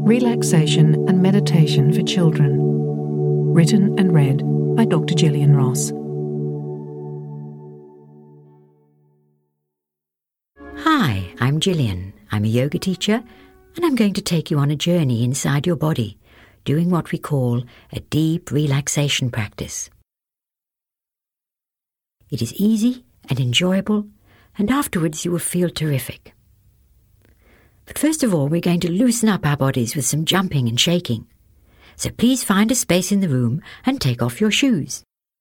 Relaxation and Meditation for Children. Written and read by Dr. Gillian Ross. Hi, I'm Gillian. I'm a yoga teacher, and I'm going to take you on a journey inside your body, doing what we call a deep relaxation practice. It is easy and enjoyable, and afterwards you will feel terrific. But first of all, we're going to loosen up our bodies with some jumping and shaking. So please find a space in the room and take off your shoes.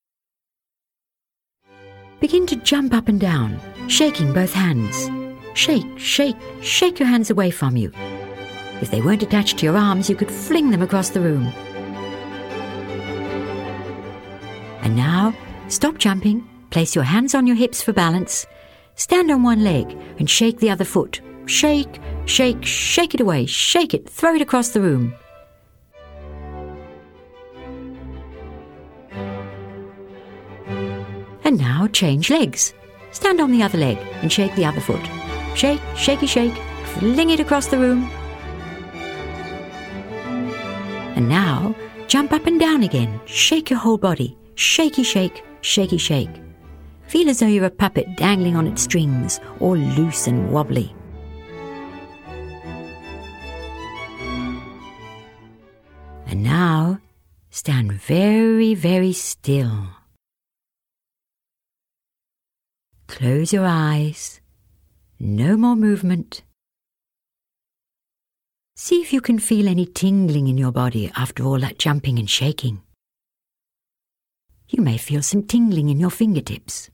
Begin to jump up and down, shaking both hands. Shake, shake, shake your hands away from you. If they weren't attached to your arms, you could fling them across the room. And now, stop jumping, place your hands on your hips for balance, stand on one leg and shake the other foot. Shake, shake, shake it away, shake it, throw it across the room. And now change legs. Stand on the other leg and shake the other foot. Shake, shakey shake, fling it across the room. And now jump up and down again, shake your whole body, shaky shake, shaky shake. Feel as though you're a puppet dangling on its strings, all loose and wobbly. And now, stand very, very still. Close your eyes. No more movement. See if you can feel any tingling in your body after all that jumping and shaking. You may feel some tingling in your fingertips.